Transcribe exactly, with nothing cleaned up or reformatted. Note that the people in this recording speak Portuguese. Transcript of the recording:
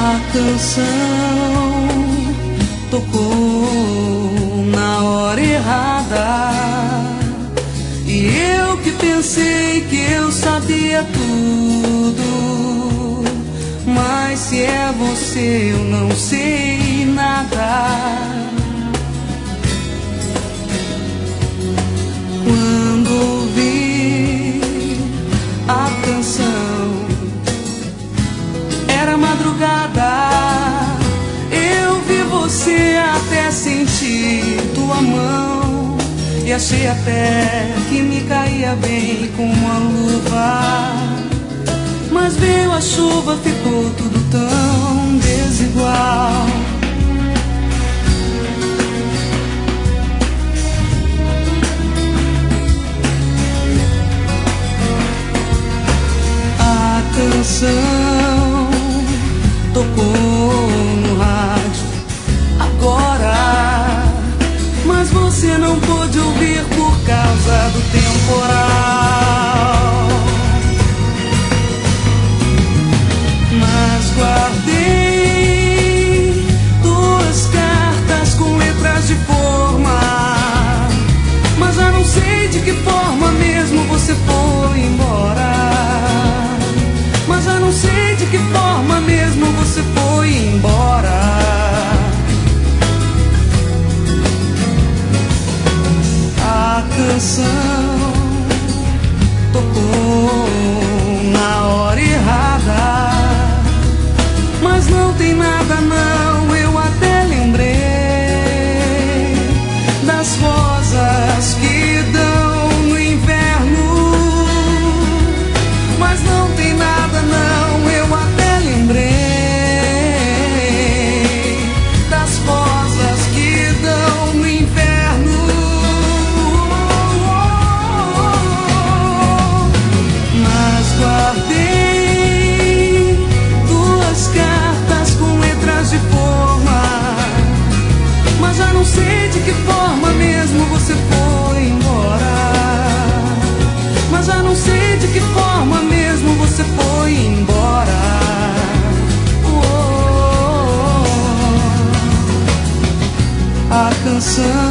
A canção tocou na hora errada, e eu que pensei que eu sabia tudo, mas se é você eu não sei nada. Quando ouvi a canção, era madrugada, eu vi você até sentir tua mão, e achei até que me caía bem com uma luva, mas veio a chuva, ficou tudo tão desigual. A canção tocou no rádio agora, mas você não pôde ouvir por causa do temporal. Mas guardei duas cartas com letras de forma, mas já não sei de que forma mesmo você foi embora. Mas já não sei de que forma mesmo você foi embora. A canção tocou na hora errada, mas não tem nada não, eu até lembrei das rosas que dão no inverno, mas não tem nada não, eu até lembrei das rosas que dão no inverno. Mas guardei duas cartas com letras de forma, mas já não sei de que forma mesmo você foi embora. Mas já não sei de que forma mesmo você foi embora. Oh, oh, oh. A canção